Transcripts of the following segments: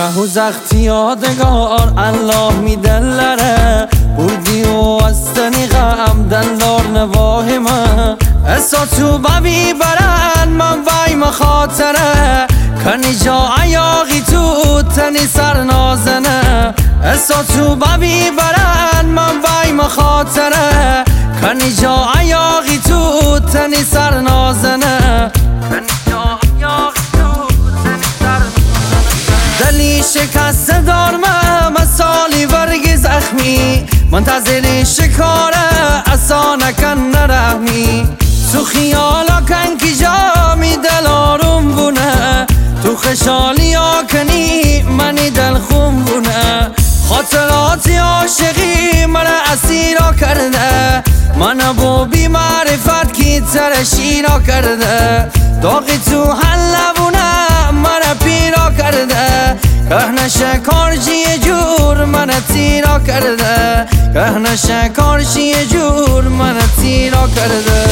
شه و زختی یادگار الله میدلره بردی و از غم دلدار نواه من اسا تو ببی برن من وای مخاطره کنی جا عیاقی تو تنی سر نازنه اسا تو ببی برن من وای مخاطره کنی جا عیاقی تو تنی سر نازنه دلی شکست دارم مسالی ورگ زخمی منتظر شکاره اصا نکن نرحمی تو خیالا کن که جامی دل آروم بونه تو خشالی ها کنی منی دل خون بونه خاطراتی عاشقی من اسیرا کرده من با بی معرفت کی ترشیرا کرده داغی تو حلبونه من پیرا کرده که نشکارشی یه جور من تیرا کرده که نشکارشی یه جور من تیرا کرده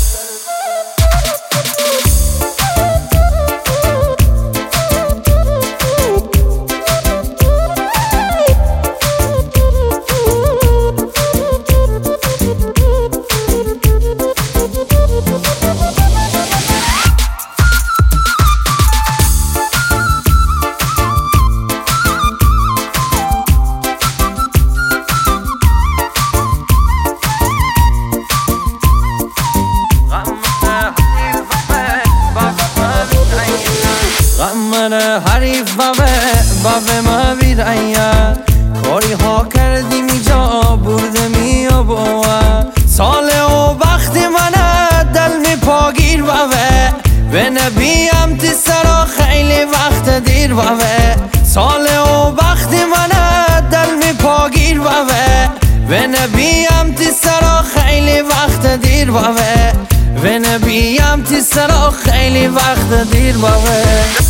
من حریف بابه ما بیریا کاری ها کردیم اینجا برده می بوا سال و وقت من دل می پاگیر بابه به نبیم تی سرا خیلی وقت دیر بابه سال و وقت من دل می پاگیر بابه به نبیم تی سرا خیلی وقت دیر بابه به نبیم تی سرا خیلی وقت دیر بابه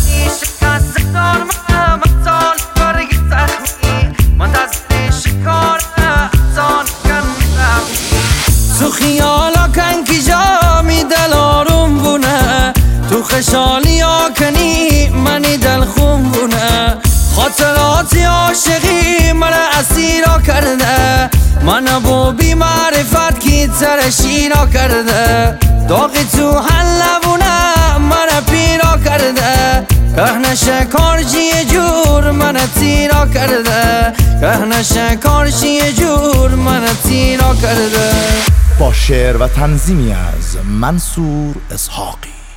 تو خیالا کن که جامی دل آروم بونه تو خشالی ها کنی منی دل خون بونه خاطراتی عاشقی من اسیرا کرده من با بی معرفت کی ترشیرا کرده داغی تو حلبونه من پیرا کرده که نشکارشی یه جور من تیرا کرده که نشکارشی یه جور من تیرا کرده با شعر و تنظیمی از منصور اسحاقی.